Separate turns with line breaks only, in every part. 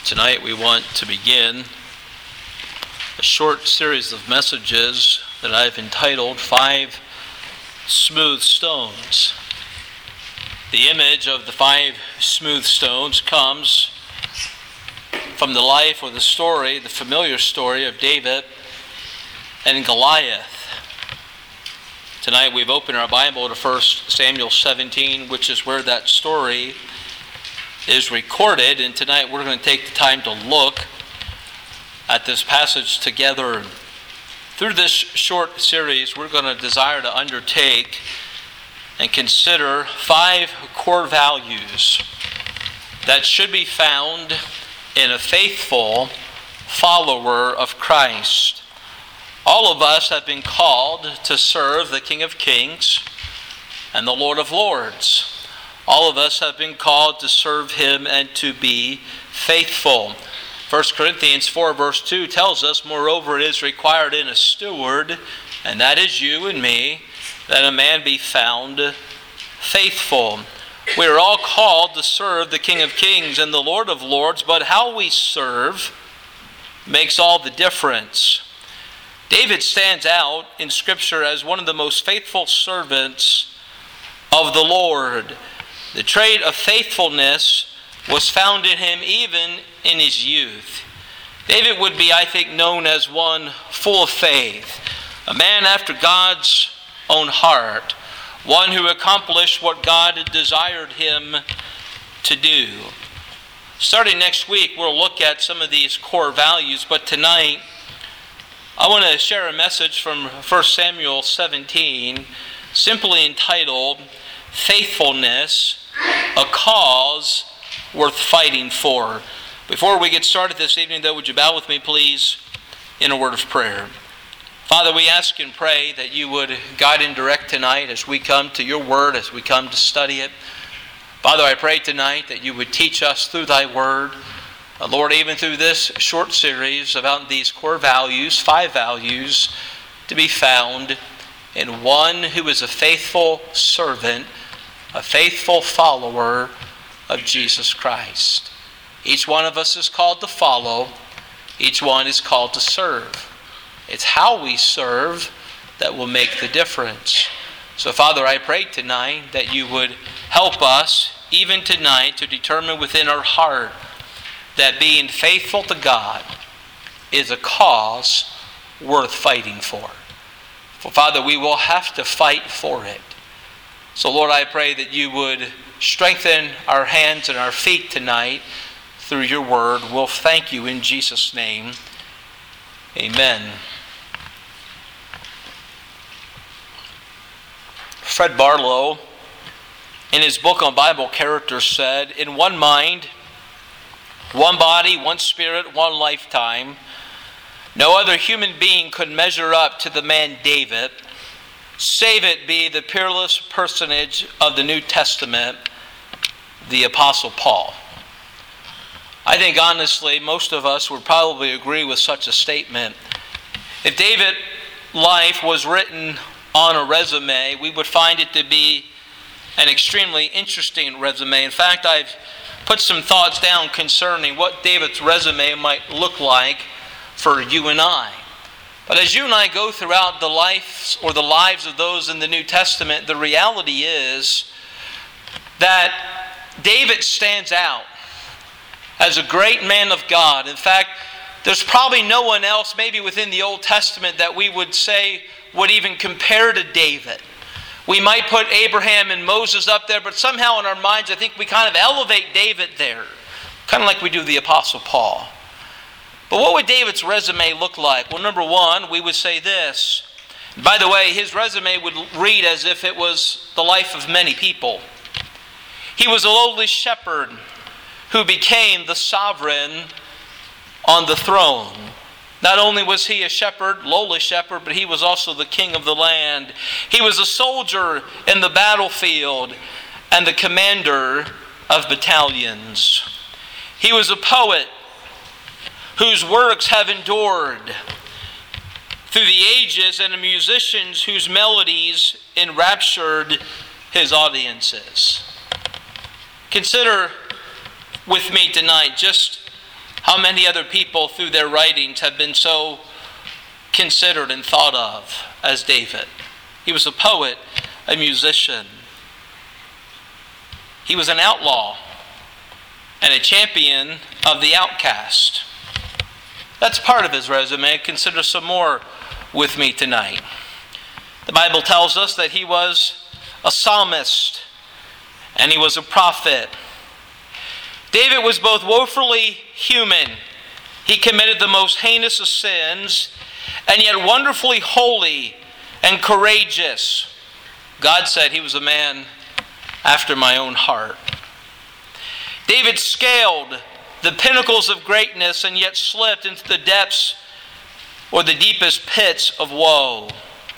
Tonight we want to begin a short series of messages that I've entitled 5 Smooth Stones. The image of the 5 smooth stones comes from the life or the story, the familiar story of David and Goliath. Tonight we've opened our Bible to 1 Samuel 17, which is where that story is recorded, and tonight we're going to take the time to look at this passage together. Through this short series, we're going to desire to undertake and consider 5 core values that should be found in a faithful follower of Christ. All of us have been called to serve the King of Kings and the Lord of Lords. All of us have been called to serve Him and to be faithful. 1 Corinthians 4 verse 2 tells us, moreover, it is required in a steward, and that is you and me, that a man be found faithful. We are all called to serve the King of Kings and the Lord of Lords, but how we serve makes all the difference. David stands out in Scripture as one of the most faithful servants of the Lord. The trait of faithfulness was found in him even in his youth. David would be, I think, known as one full of faith, a man after God's own heart, one who accomplished what God had desired him to do. Starting next week, we'll look at some of these core values, but tonight I want to share a message from 1 Samuel 17, simply entitled, Faithfulness, a Cause Worth Fighting For. Before we get started this evening, though, would you bow with me, please, in a word of prayer. Father, we ask and pray that you would guide and direct tonight as we come to your word, as we come to study it. Father, I pray tonight that you would teach us through thy word. Lord, even through this short series about these core values, 5 values to be found in one who is a faithful servant, a faithful follower of Jesus Christ. Each one of us is called to follow. Each one is called to serve. It's how we serve that will make the difference. So, Father, I pray tonight that you would help us, even tonight, to determine within our heart that being faithful to God is a cause worth fighting for. For, Father, we will have to fight for it. So, Lord, I pray that you would strengthen our hands and our feet tonight through your word. We'll thank you in Jesus' name. Amen. Fred Barlow, in his book on Bible character, said, in one mind, one body, one spirit, one lifetime, no other human being could measure up to the man David, save it be the peerless personage of the New Testament, the Apostle Paul. I think honestly, most of us would probably agree with such a statement. If David's life was written on a resume, we would find it to be an extremely interesting resume. In fact, I've put some thoughts down concerning what David's resume might look like for you and I. But as you and I go throughout the lives or the lives of those in the New Testament, the reality is that David stands out as a great man of God. In fact, there's probably no one else, maybe within the Old Testament, that we would say would even compare to David. We might put Abraham and Moses up there, but somehow in our minds, I think we kind of elevate David there, kind of like we do the Apostle Paul. But what would David's resume look like? Well, number one, we would say this. By the way, his resume would read as if it was the life of many people. He was a lowly shepherd who became the sovereign on the throne. Not only was he a shepherd, lowly shepherd, but he was also the king of the land. He was a soldier in the battlefield and the commander of battalions. He was a poet whose works have endured through the ages, and a musician whose melodies enraptured his audiences. Consider with me tonight just How many other people through their writings have been so considered and thought of as David? He was a poet, a musician. He was an outlaw and a champion of the outcast. That's part of his resume. Consider some more with me tonight. The Bible tells us that he was a psalmist and he was a prophet. David was both woefully human. He committed the most heinous of sins, and yet wonderfully holy and courageous. God said he was a man after my own heart. David scaled the pinnacles of greatness and yet slipped into the depths or the deepest pits of woe.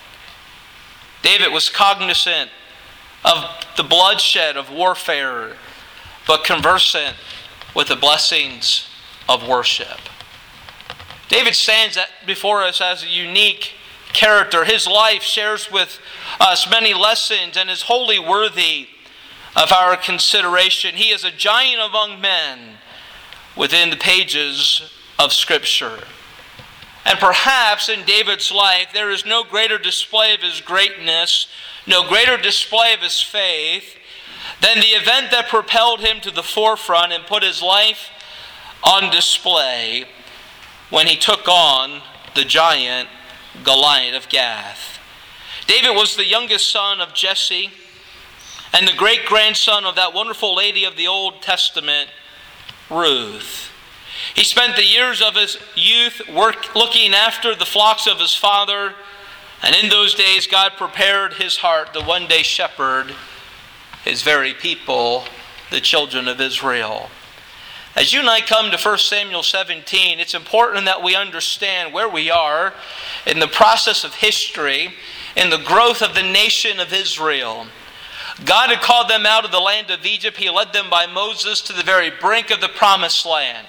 David was cognizant of the bloodshed of warfare, but conversant with the blessings of worship. David stands before us as a unique character. His life shares with us many lessons and is wholly worthy of our consideration. He is a giant among men within the pages of Scripture. And perhaps in David's life there is no greater display of his greatness, no greater display of his faith than the event that propelled him to the forefront and put his life on display when he took on the giant Goliath of Gath. David was the youngest son of Jesse and the great-grandson of that wonderful lady of the Old Testament, Ruth. He spent the years of his youth looking after the flocks of his father, and in those days God prepared his heart to one day shepherd his very people, the children of Israel. As you and I come to 1 Samuel 17, it's important that we understand where we are in the process of history, in the growth of the nation of Israel. God had called them out of the land of Egypt. He led them by Moses to the very brink of the promised land.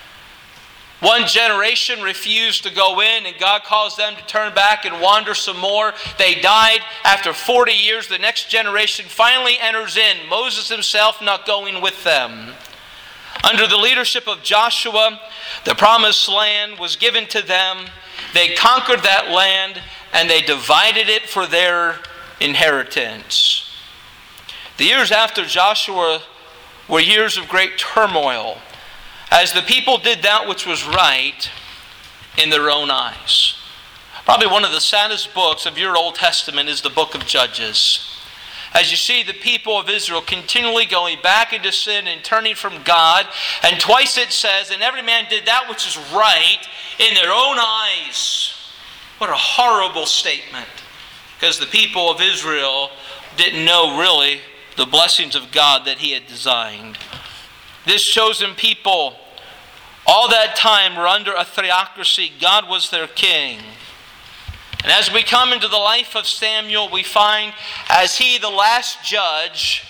One generation refused to go in, and God caused them to turn back and wander some more. They died. After 40 years, the next generation finally enters in, Moses himself not going with them. Under the leadership of Joshua, the promised land was given to them. They conquered that land, and they divided it for their inheritance. The years after Joshua were years of great turmoil, as the people did that which was right in their own eyes. Probably one of the saddest books of your Old Testament is the book of Judges. As you see the people of Israel continually going back into sin and turning from God, and twice it says, and every man did that which is right in their own eyes. What a horrible statement, because the people of Israel didn't know really the blessings of God that He had designed. This chosen people, all that time, were under a theocracy. God was their king. And as we come into the life of Samuel, we find, as he, the last judge,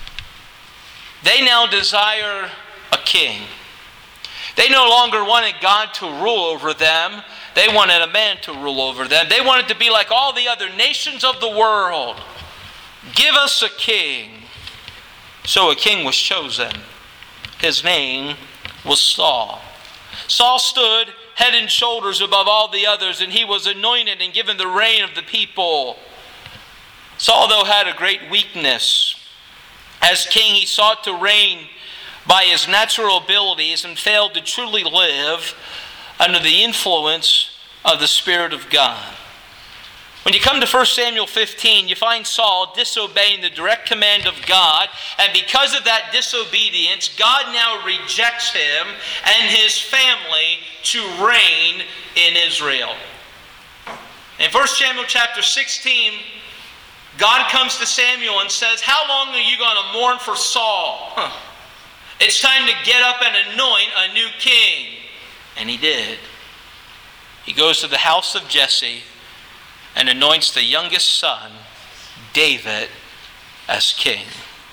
they now desire a king. They no longer wanted God to rule over them. They wanted a man to rule over them. They wanted to be like all the other nations of the world. Give us a king. So a king was chosen. His name was Saul. Saul stood head and shoulders above all the others, and he was anointed and given the reign of the people. Saul, though, had a great weakness. As king, he sought to reign by his natural abilities and failed to truly live under the influence of the Spirit of God. When you come to 1 Samuel 15, you find Saul disobeying the direct command of God, and because of that disobedience, God now rejects him and his family to reign in Israel. In 1 Samuel chapter 16, God comes to Samuel and says, "How long are you going to mourn for Saul? It's time to get up and anoint a new king." And he did. He goes to the house of Jesse and anoints the youngest son, David, as king.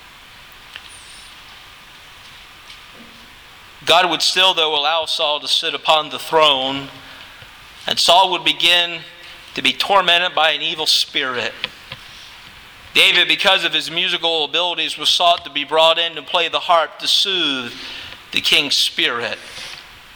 God would still, though, allow Saul to sit upon the throne, and Saul would begin to be tormented by an evil spirit. David, because of his musical abilities, was sought to be brought in to play the harp to soothe the king's spirit.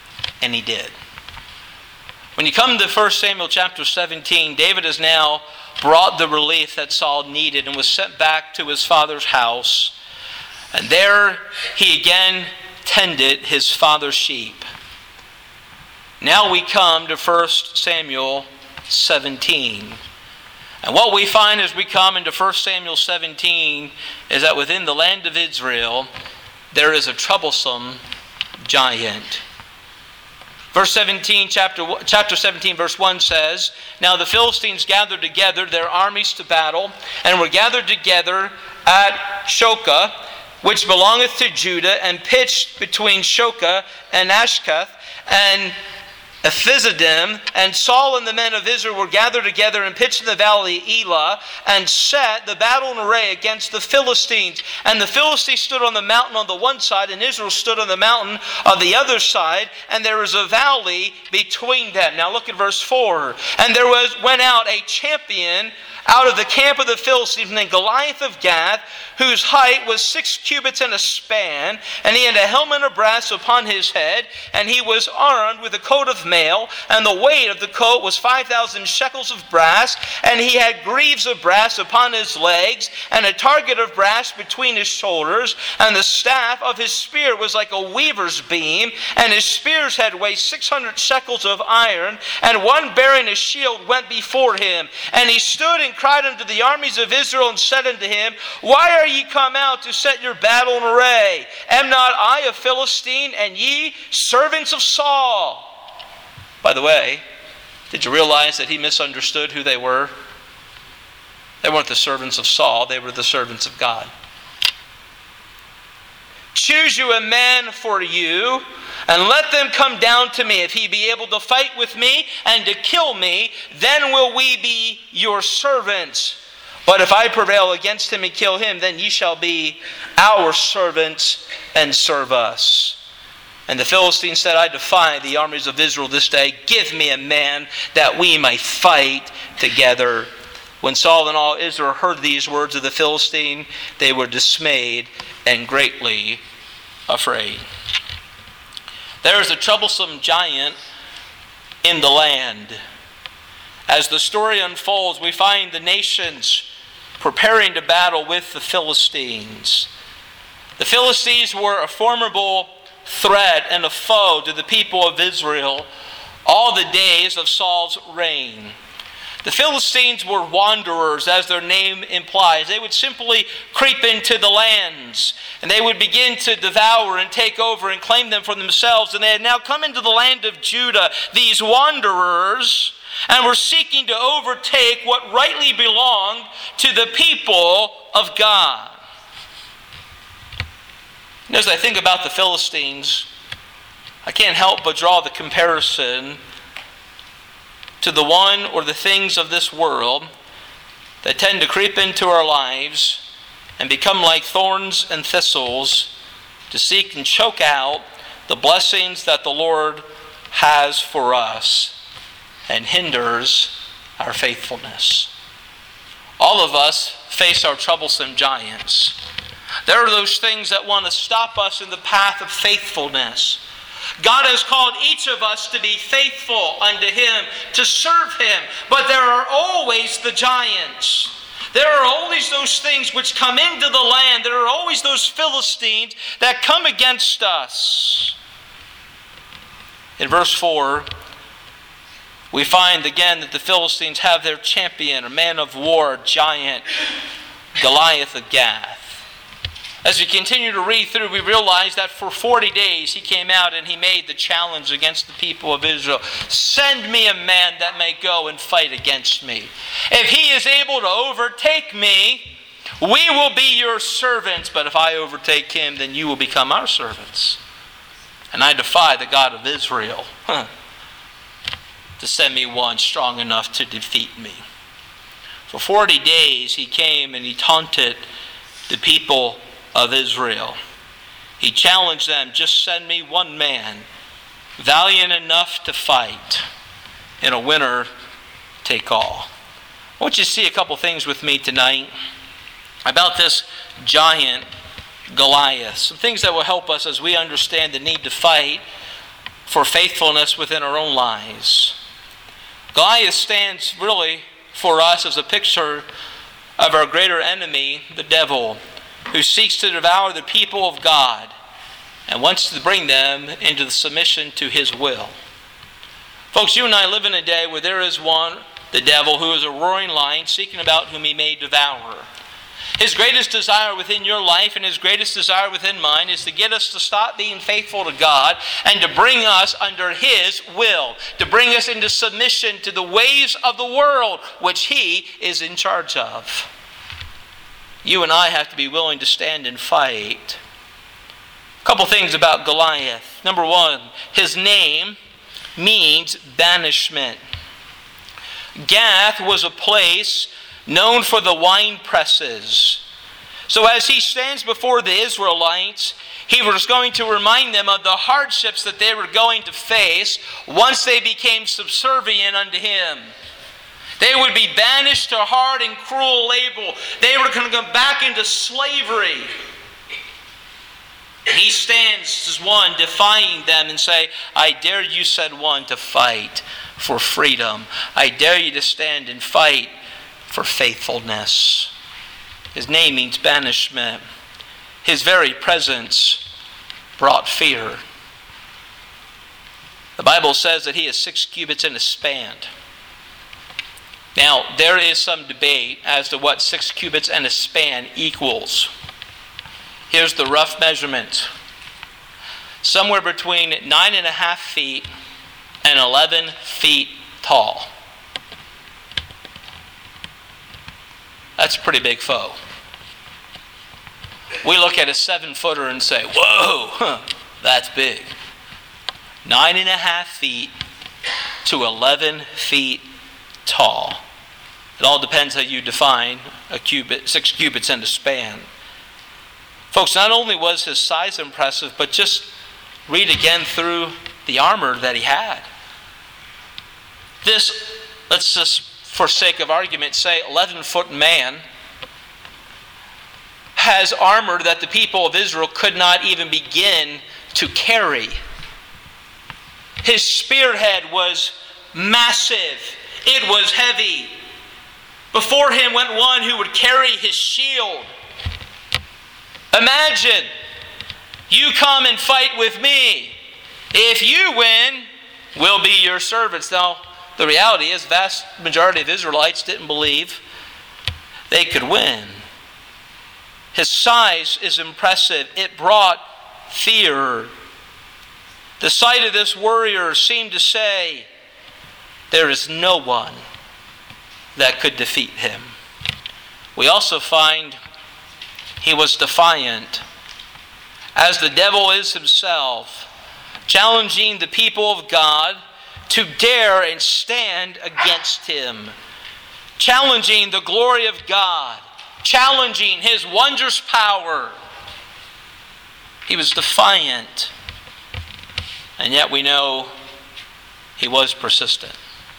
and he did. When you come to 1 Samuel chapter 17, David has now brought the relief that Saul needed and was sent back to his father's house. And there he again tended his father's sheep. Now we come to 1 Samuel 17. And what we find as we come into 1 Samuel 17 is that within the land of Israel, there is a troublesome giant. Verse 17, chapter 17, verse 1 says, Now the Philistines gathered together their armies to battle, and were gathered together at Shokah, which belongeth to Judah, and pitched between Shokah and Ashkath, and Ephisedim, and Saul and the men of Israel were gathered together and pitched in the valley of Elah, and set the battle in array against the Philistines. And the Philistines stood on the mountain on the one side, and Israel stood on the mountain on the other side, and there was a valley between them. Now look at verse 4. And there went out a champion out of the camp of the Philistines, named Goliath of Gath, whose height was 6 cubits and a span, and he had a helmet of brass upon his head, and he was armed with a coat of mail, and the weight of the coat was 5,000 shekels of brass, and he had greaves of brass upon his legs, and a target of brass between his shoulders, and the staff of his spear was like a weaver's beam, and his spear's head weighed 600 shekels of iron, and one bearing a shield went before him. And he stood and cried unto the armies of Israel, and said unto him, Why are ye come out to set your battle in array? Am not I a Philistine, and ye servants of Saul? By the way, did you realize that he misunderstood who they were? They weren't the servants of Saul, they were the servants of God. Choose you a man for you, and let them come down to me. If he be able to fight with me and to kill me, then will we be your servants. But if I prevail against him and kill him, then ye shall be our servants and serve us. And the Philistines said, I defy the armies of Israel this day. Give me a man that we may fight together. When Saul and all Israel heard these words of the Philistine, they were dismayed and greatly afraid. There is a troublesome giant in the land. As the story unfolds, we find the nations preparing to battle with the Philistines. The Philistines were a formidable threat and a foe to the people of Israel all the days of Saul's reign. The Philistines were wanderers, as their name implies. They would simply creep into the lands, and they would begin to devour and take over and claim them for themselves. And they had now come into the land of Judah, these wanderers, and were seeking to overtake what rightly belonged to the people of God. And as I think about the Philistines, I can't help but draw the comparison to the one or the things of this world that tend to creep into our lives and become like thorns and thistles to seek and choke out the blessings that the Lord has for us and hinders our faithfulness. All of us face our troublesome giants. There are those things that want to stop us in the path of faithfulness. God has called each of us to be faithful unto Him, to serve Him. But there are always the giants. There are always those things which come into the land. There are always those Philistines that come against us. In verse 4, we find again that the Philistines have their champion, a man of war, giant, Goliath of Gath. As we continue to read through, we realize that for 40 days he came out and he made the challenge against the people of Israel. Send me a man that may go and fight against me. If he is able to overtake me, we will be your servants. But if I overtake him, then you will become our servants. And I defy the God of Israel to send me one strong enough to defeat me. For 40 days he came and he taunted the people of Israel. He challenged them, just send me one man, valiant enough to fight, in a winner take all. I want you to see a couple things with me tonight about this giant Goliath. Some things that will help us as we understand the need to fight for faithfulness within our own lives. Goliath stands really for us as a picture of our greater enemy, the devil, who seeks to devour the people of God and wants to bring them into the submission to his will. Folks, you and I live in a day where there is one, the devil, who is a roaring lion seeking about whom he may devour. His greatest desire within your life and his greatest desire within mine is to get us to stop being faithful to God and to bring us under his will, to bring us into submission to the ways of the world which he is in charge of. You and I have to be willing to stand and fight. A couple things about Goliath. Number one, his name means banishment. Gath was a place known for the wine presses. So as he stands before the Israelites, he was going to remind them of the hardships that they were going to face once they became subservient unto him. They would be banished to hard and cruel labor. They were going to go back into slavery. He stands as one defying them and say, I dare you, said one, to fight for freedom. I dare you to stand and fight for faithfulness. His name means banishment. His very presence brought fear. The Bible says that he is 6 cubits in a span. Now, there is some debate as to what 6 cubits and a span equals. Here's the rough measurement. Somewhere between 9.5 feet and 11 feet tall. That's a pretty big foe. We look at a 7-footer and say, whoa, that's big. 9.5 feet to 11 feet tall. It all depends how you define a cubit, 6 cubits and a span. Folks, not only was his size impressive, but just read again through the armor that he had. This, let's just, for sake of argument, say 11-foot man has armor that the people of Israel could not even begin to carry. His spearhead was massive. It was heavy. Before him went one who would carry his shield. Imagine, you come and fight with me. If you win, we'll be your servants. Now, the reality is, the vast majority of Israelites didn't believe they could win. His size is impressive. It brought fear. The sight of this warrior seemed to say, there is no one that could defeat him. We also find he was defiant, as the devil is himself, challenging the people of God to dare and stand against him, challenging the glory of God, challenging his wondrous power. He was defiant, and yet we know he was persistent.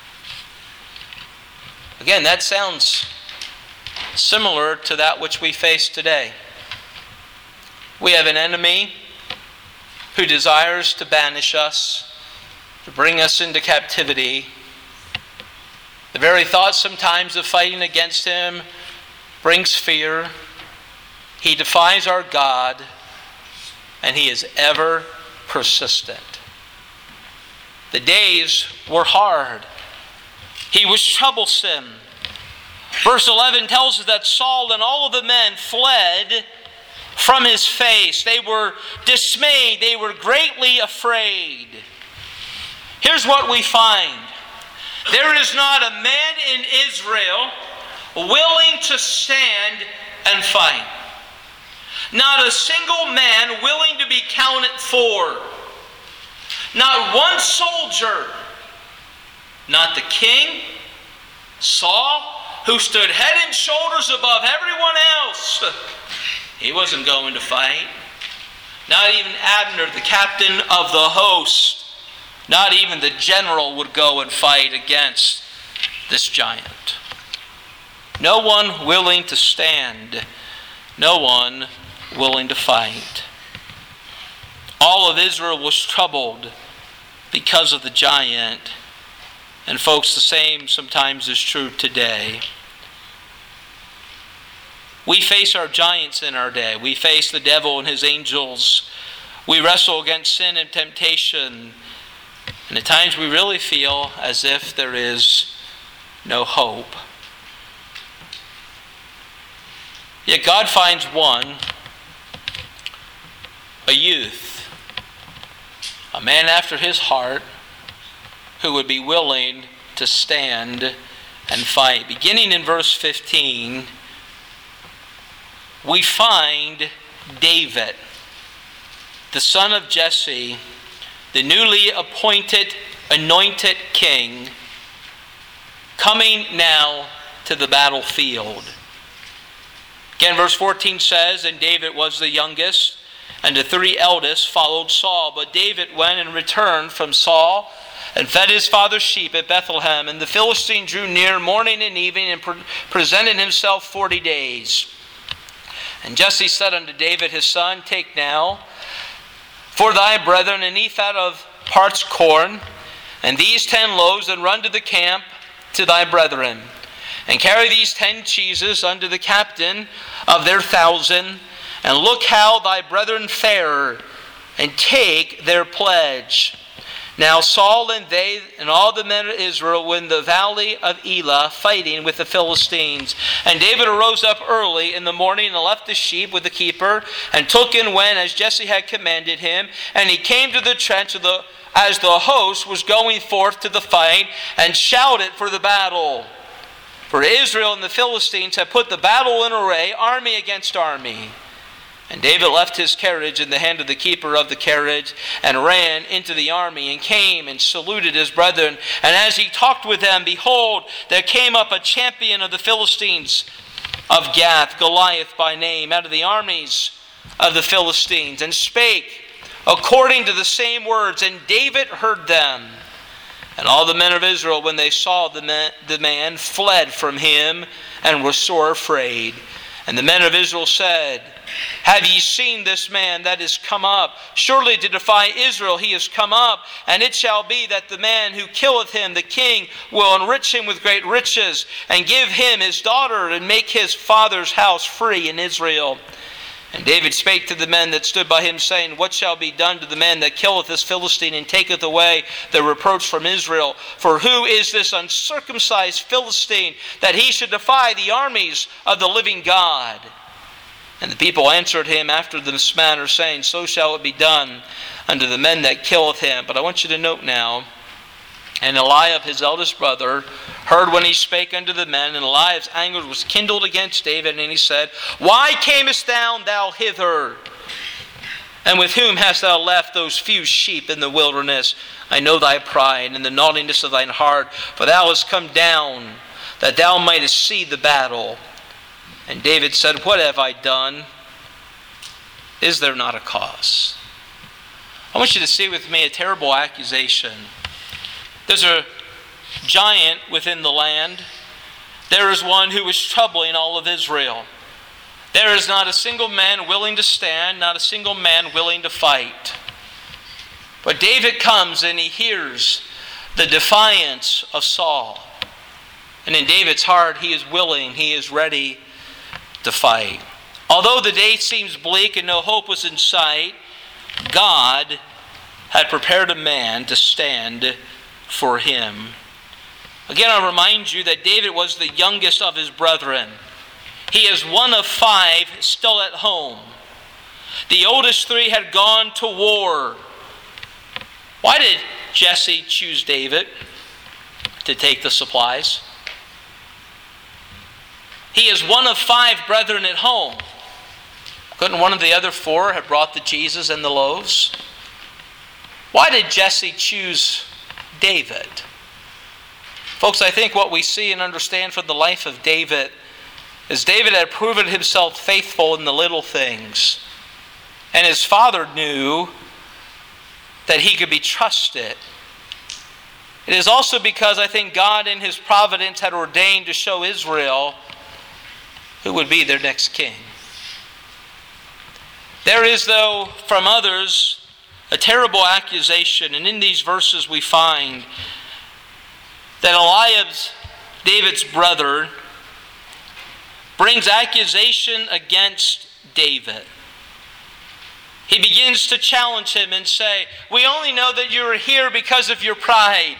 Again, that sounds similar to that which we face today. We have an enemy who desires to banish us, to bring us into captivity. The very thought sometimes of fighting against him brings fear. He defies our God, and he is ever persistent. The days were hard. He was troublesome. Verse 11 tells us that Saul and all of the men fled from his face. They were dismayed. They were greatly afraid. Here's what we find. There is not a man in Israel willing to stand and fight. Not a single man willing to be counted for. Not one soldier. Not the king, Saul, who stood head and shoulders above everyone else. He wasn't going to fight. Not even Abner, the captain of the host. Not even the general would go and fight against this giant. No one willing to stand. No one willing to fight. All of Israel was troubled because of the giant. And folks, the same sometimes is true today. We face our giants in our day. We face the devil and his angels. We wrestle against sin and temptation. And at times we really feel as if there is no hope. Yet God finds one, a youth, a man after his heart, who would be willing to stand and fight. Beginning in verse 15, we find David, the son of Jesse, the newly appointed, anointed king, coming now to the battlefield. Again, verse 14 says, "And David was the youngest, and the three eldest followed Saul. But David went and returned from Saul, and fed his father's sheep at Bethlehem. And the Philistine drew near morning and evening, and presented himself 40 days. And Jesse said unto David his son, Take now for thy brethren an ephah of parched corn, and these 10 loaves, and run to the camp to thy brethren. And carry these 10 cheeses unto the captain of their 1,000, and look how thy brethren fare, and take their pledge. Now Saul and they and all the men of Israel were in the valley of Elah, fighting with the Philistines. And David arose up early in the morning, and left the sheep with the keeper, and took and went as Jesse had commanded him. And he came to the trench as the host was going forth to the fight, and shouted for the battle. For Israel and the Philistines had put the battle in array, army against army. And David left his carriage in the hand of the keeper of the carriage, and ran into the army, and came and saluted his brethren. And as he talked with them, behold, there came up a champion of the Philistines of Gath, Goliath by name, out of the armies of the Philistines, and spake according to the same words. And David heard them. And all the men of Israel, when they saw the man, fled from him, and were sore afraid. And the men of Israel said, Have ye seen this man that is come up? Surely to defy Israel he is come up. And it shall be that the man who killeth him, the king, will enrich him with great riches, and give him his daughter, and make his father's house free in Israel. And David spake to the men that stood by him, saying, What shall be done to the man that killeth this Philistine, and taketh away the reproach from Israel? For who is this uncircumcised Philistine, that he should defy the armies of the living God? And the people answered him after this manner, saying, So shall it be done unto the men that killeth him. But I want you to note now, and Eliab his eldest brother heard when he spake unto the men, and Eliab's anger was kindled against David, and he said, Why camest thou hither? And with whom hast thou left those few sheep in the wilderness? I know thy pride and the naughtiness of thine heart, for thou hast come down, that thou mightest see the battle. And David said, What have I done? Is there not a cause? I want you to see with me a terrible accusation. There's a giant within the land. There is one who is troubling all of Israel. There is not a single man willing to stand, not a single man willing to fight. But David comes and he hears the defiance of Saul. And in David's heart, he is willing, he is ready to fight. Although the day seems bleak and no hope was in sight, God had prepared a man to stand for him. Again, I'll remind you that David was the youngest of his brethren. He is one of 5 still at home. The oldest 3 had gone to war. Why did Jesse choose David to take the supplies? He is one of 5 brethren at home. Couldn't one of the other 4 have brought the cheeses and the loaves? Why did Jesse choose David? Folks, I think what we see and understand from the life of David is David had proven himself faithful in the little things. And his father knew that he could be trusted. It is also because I think God in his providence had ordained to show Israel who would be their next king. There is, though, from others, a terrible accusation. And in these verses we find that Eliab, David's brother, brings accusation against David. He begins to challenge him and say, we only know that you're here because of your pride.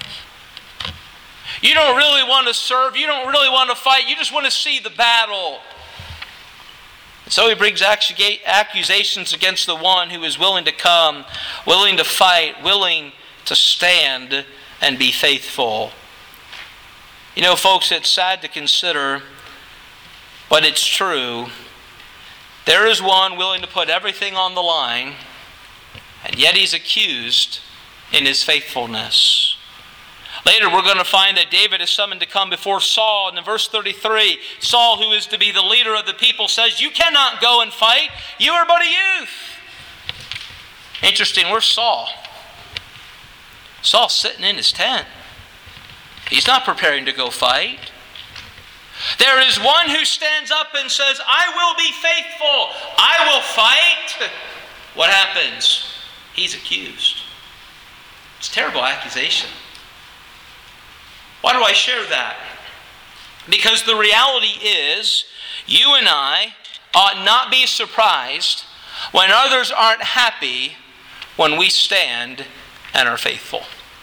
You don't really want to serve. You don't really want to fight. You just want to see the battle. And so he brings accusations against the one who is willing to come, willing to fight, willing to stand and be faithful. You know, folks, it's sad to consider, but it's true. There is one willing to put everything on the line, and yet he's accused in his faithfulness. Later we're going to find that David is summoned to come before Saul. And in verse 33, Saul, who is to be the leader of the people, says, you cannot go and fight. You are but a youth. Interesting, where's Saul? Saul's sitting in his tent. He's not preparing to go fight. There is one who stands up and says, I will be faithful. I will fight. What happens? He's accused. It's a terrible accusation. Why do I share that? Because the reality is, you and I ought not be surprised when others aren't happy when we stand and are faithful.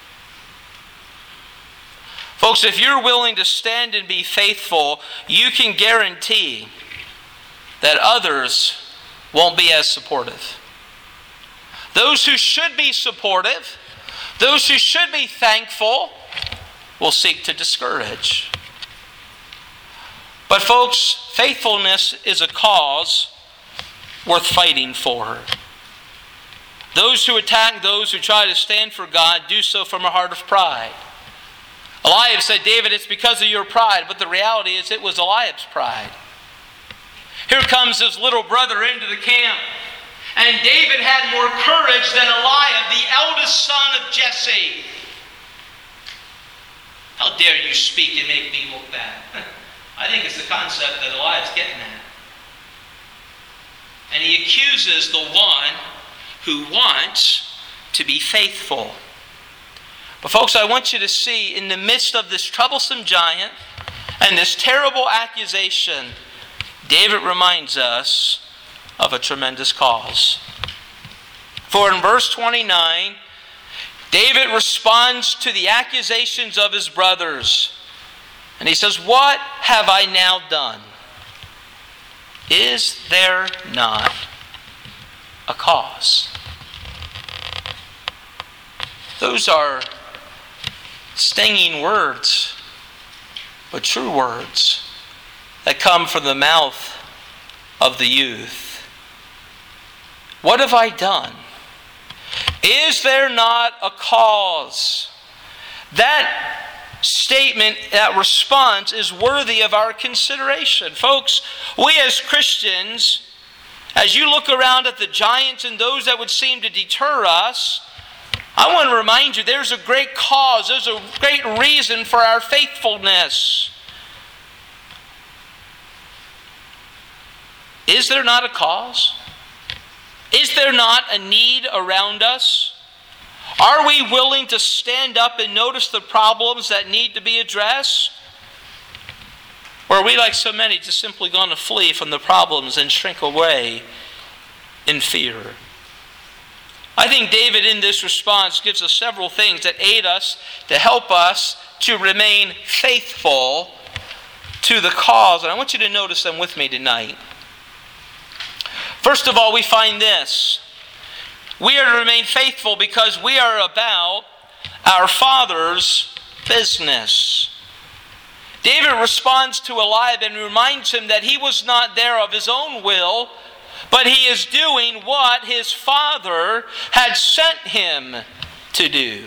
Folks, if you're willing to stand and be faithful, you can guarantee that others won't be as supportive. Those who should be supportive, those who should be thankful, will seek to discourage. But folks, faithfulness is a cause worth fighting for. Those who attack those who try to stand for God do so from a heart of pride. Eliab said, David, it's because of your pride, but the reality is it was Eliab's pride. Here comes his little brother into the camp, and David had more courage than Eliab, the eldest son of Jesse. How dare you speak and make me look bad? I think it's the concept that Eliab's getting at. And he accuses the one who wants to be faithful. But folks, I want you to see, in the midst of this troublesome giant and this terrible accusation, David reminds us of a tremendous cause. For in verse 29, David responds to the accusations of his brothers. And he says, what have I now done? Is there not a cause? Those are stinging words, but true words that come from the mouth of the youth. What have I done? Is there not a cause? That statement, that response is worthy of our consideration. Folks, we as Christians, as you look around at the giants and those that would seem to deter us, I want to remind you there's a great cause, there's a great reason for our faithfulness. Is there not a cause? Is there not a need around us? Are we willing to stand up and notice the problems that need to be addressed? Or are we, like so many, just simply going to flee from the problems and shrink away in fear? I think David in this response gives us several things that aid us, to help us to remain faithful to the cause. And I want you to notice them with me tonight. First of all, we find this. We are to remain faithful because we are about our Father's business. David responds to Eliab and reminds him that he was not there of his own will, but he is doing what his father had sent him to do.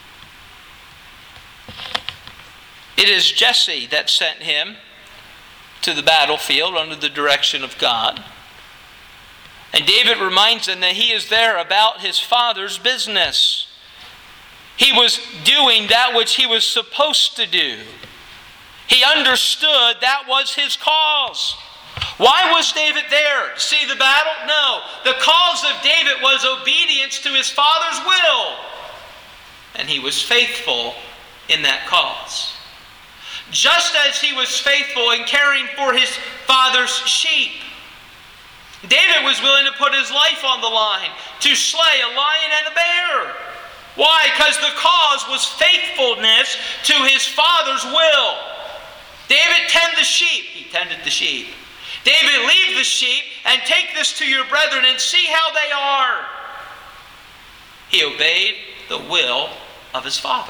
It is Jesse that sent him to the battlefield under the direction of God. And David reminds him that he is there about his father's business. He was doing that which he was supposed to do. He understood that was his cause. Why was David there? To see the battle? No. The cause of David was obedience to his father's will. And he was faithful in that cause. Just as he was faithful in caring for his father's sheep. David was willing to put his life on the line to slay a lion and a bear. Why? Because the cause was faithfulness to his father's will. David tend the sheep. He tended the sheep. David, leave the sheep and take this to your brethren and see how they are. He obeyed the will of his father.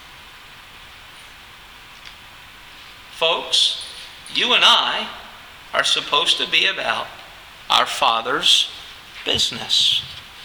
Folks, you and I are supposed to be about our Father's business.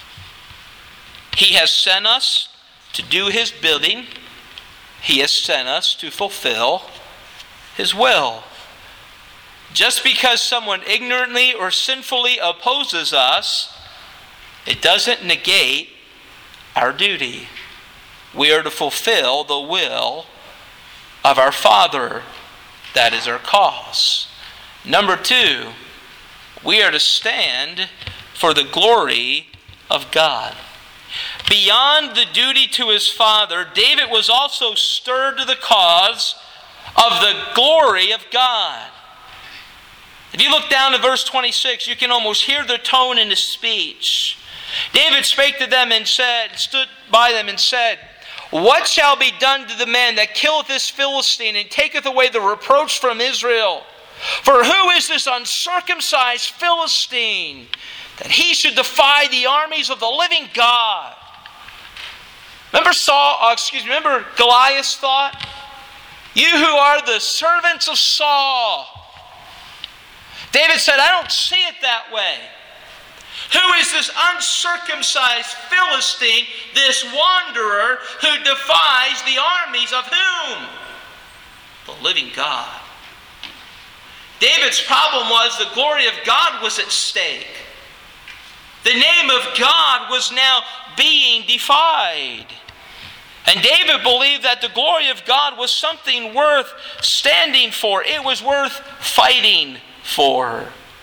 He has sent us to do His bidding. He has sent us to fulfill His will. Just because someone ignorantly or sinfully opposes us, it doesn't negate our duty. We are to fulfill the will of our Father. That is our cause. Number 2, we are to stand for the glory of God. Beyond the duty to his father, David was also stirred to the cause of the glory of God. If you look down to verse 26, you can almost hear the tone in his speech. David spake to them and said, stood by them and said, what shall be done to the man that killeth this Philistine and taketh away the reproach from Israel? For who is this uncircumcised Philistine that he should defy the armies of the living God? Remember Goliath's thought? You who are the servants of Saul. David said, I don't see it that way. Who is this uncircumcised Philistine, this wanderer who defies the armies of whom? The living God. David's problem was the glory of God was at stake. The name of God was now being defied. And David believed that the glory of God was something worth standing for. It was worth fighting for.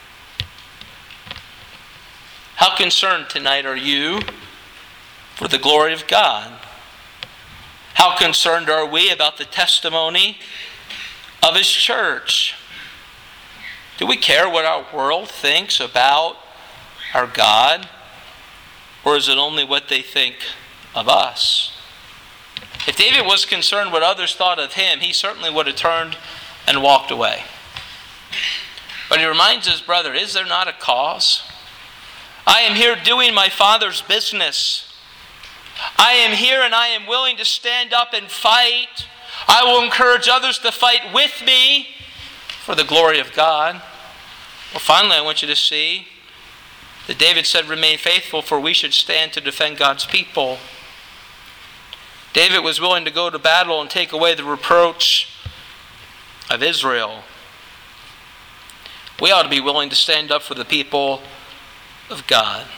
How concerned tonight are you for the glory of God? How concerned are we about the testimony of His church? Do we care what our world thinks about our God? Or is it only what they think of us? If David was concerned what others thought of him, he certainly would have turned and walked away. But he reminds his brother, is there not a cause? I am here doing my Father's business. I am here and I am willing to stand up and fight. I will encourage others to fight with me for the glory of God. Well, finally, I want you to see that David said, remain faithful, for we should stand to defend God's people. David was willing to go to battle and take away the reproach of Israel. We ought to be willing to stand up for the people of God.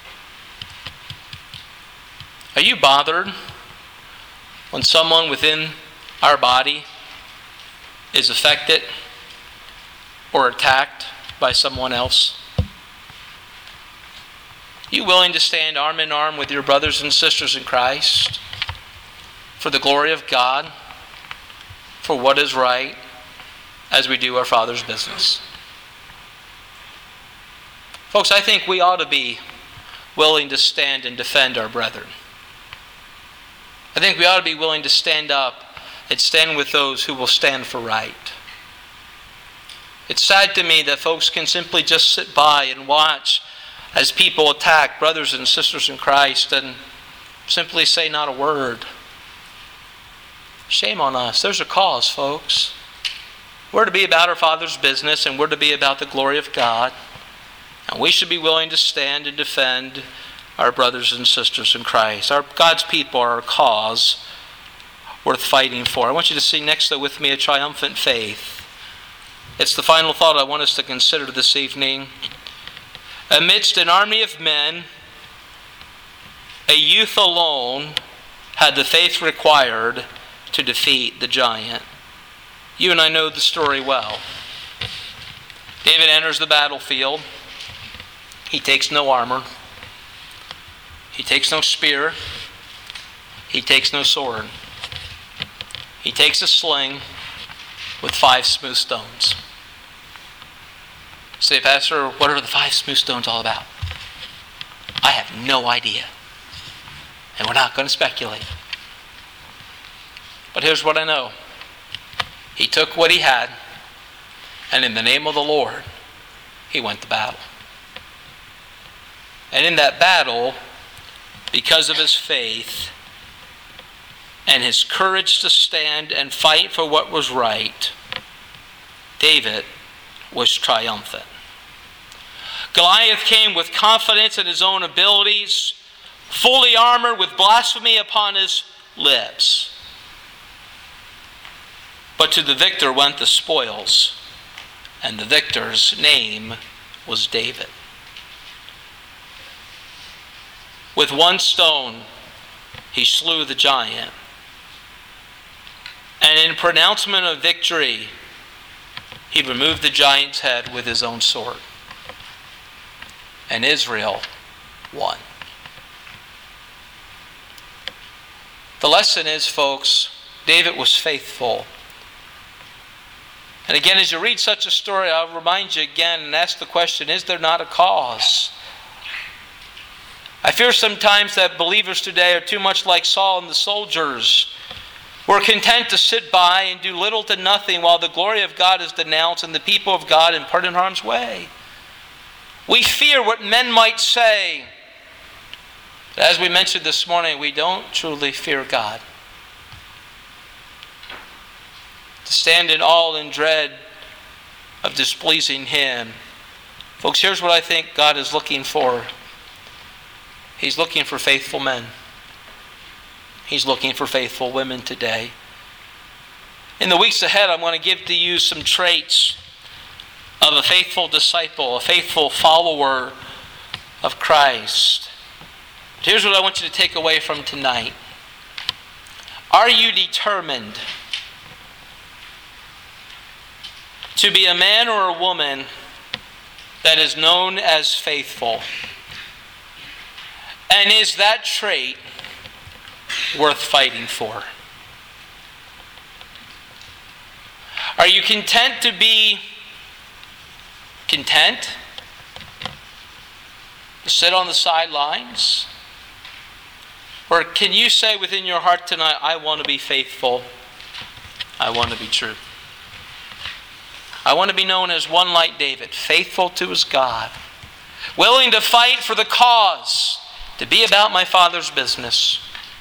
Are you bothered when someone within our body is affected or attacked by someone else? Are you willing to stand arm in arm with your brothers and sisters in Christ for the glory of God, for what is right, as we do our Father's business? Folks, I think we ought to be willing to stand and defend our brethren. I think we ought to be willing to stand up and stand with those who will stand for right. It's sad to me that folks can simply just sit by and watch as people attack brothers and sisters in Christ and simply say not a word. Shame on us. There's a cause, folks. We're to be about our Father's business, and we're to be about the glory of God. And we should be willing to stand and defend our brothers and sisters in Christ. God's people are a cause worth fighting for. I want you to see next, though, with me, a triumphant faith. It's the final thought I want us to consider this evening. Amidst an army of men, a youth alone had the faith required to defeat the giant. You and I know the story well. David enters the battlefield. He takes no armor. He takes no spear. He takes no sword. He takes a sling with 5 smooth stones. Say, Pastor, what are the 5 smooth stones all about? I have no idea. And we're not going to speculate. But here's what I know. He took what he had, and in the name of the Lord, he went to battle. And in that battle, because of his faith and his courage to stand and fight for what was right, David was triumphant. Goliath came with confidence in his own abilities, fully armored with blasphemy upon his lips. But to the victor went the spoils, and the victor's name was David. With 1 stone, he slew the giant. And in pronouncement of victory, he removed the giant's head with his own sword. And Israel won. The lesson is, folks, David was faithful. And again, as you read such a story, I'll remind you again and ask the question, is there not a cause? I fear sometimes that believers today are too much like Saul and the soldiers. We're content to sit by and do little to nothing while the glory of God is denounced and the people of God are put in harm's way. We fear what men might say. But as we mentioned this morning, we don't truly fear God. To stand in awe and dread of displeasing Him. Folks, here's what I think God is looking for. He's looking for faithful men. He's looking for faithful women today. In the weeks ahead, I'm going to give to you some traits of a faithful disciple, a faithful follower of Christ. But here's what I want you to take away from tonight. Are you determined to be a man or a woman that is known as faithful? And is that trait worth fighting for? Are you content to be content? To sit on the sidelines? Or can you say within your heart tonight, I want to be faithful. I want to be true. I want to be known as one like David, faithful to his God, willing to fight for the cause, to be about my Father's business.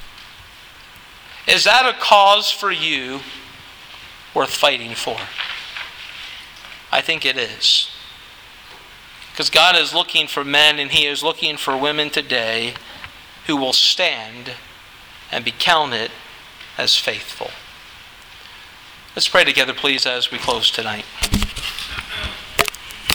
Is that a cause for you worth fighting for? I think it is. Because God is looking for men and He is looking for women today who will stand and be counted as faithful. Let's pray together, please, as we close tonight.